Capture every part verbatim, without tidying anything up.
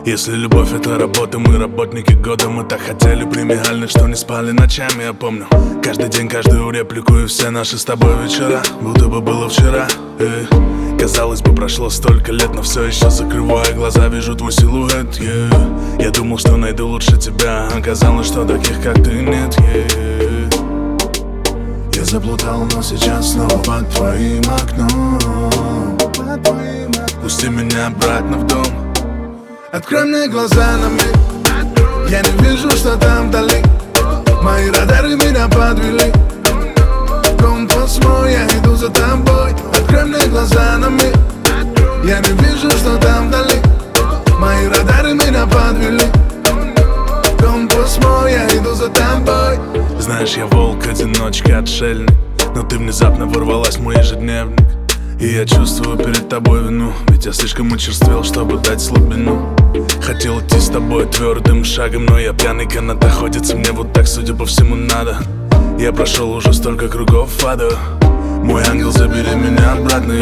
Если любовь это работа, мы работники года. Мы так хотели премиальных, что не спали ночами. Я помню каждый день, каждую реплику и все наши с тобой вечера, будто бы было вчера. И, казалось бы, прошло столько лет, но все еще закрывая глаза, вижу твой силуэт. yeah. Я думал, что найду лучше тебя, оказалось, что таких как ты нет. yeah. Я заплутал, но сейчас снова под твоим окном. Пусти меня обратно в дом. Открой мне глаза на миг. Я не вижу, что там вдали. Мои радары меня подвели. Компас мой, я иду за тобой. Открой мне глаза на миг. Я не вижу, что там вдали. Мои радары меня подвели. Компас мой, я иду за тобой. Знаешь, я волк, одиночка, отшельник, но ты внезапно ворвалась в мой ежедневник. И я чувствую перед тобой вину, ведь я слишком очерствел, чтобы дать слабину. Хотел идти с тобой твердым шагом, но я пьяный канатоходец, и мне вот так, судя по всему, надо. Я прошел уже столько кругов ада. Мой ангел, забери меня обратно.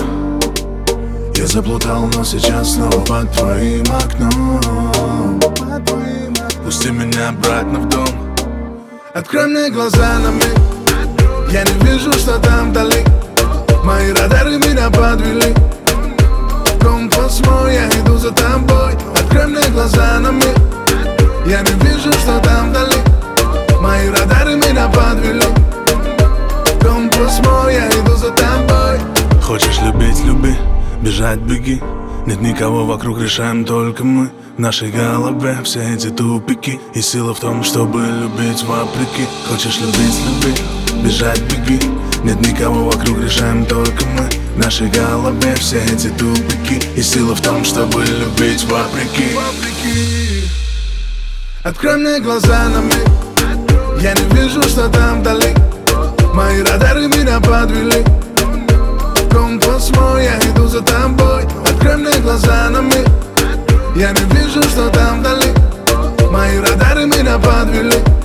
Я заплутал, но сейчас снова под твоим окном. Пусти меня обратно в дом. Открой мне глаза на миг. Я не вижу, что там вдали. Мои радары меня подвели. Компас мой, я иду за тобой. Открой мне глаза на миг. Я не вижу, что там вдали. Мои радары меня подвели. Компас мой, я иду за тобой. Хочешь любить, люби, бежать, беги. Нет никого вокруг, решаем только мы. В нашей голове все эти тупики. И сила в том, чтобы любить вопреки. Хочешь любить, люби, бежать, беги. Нет никого вокруг, решаем только мы. В нашей голове все эти тупики. И сила в том, чтобы любить вопреки. Открой мне глаза на миг. Я не вижу, что там вдали. Мои радары меня подвели. Компас мой, я иду за тобой. Открой мне глаза на миг. Я не вижу, что там вдали. Мои радары меня подвели.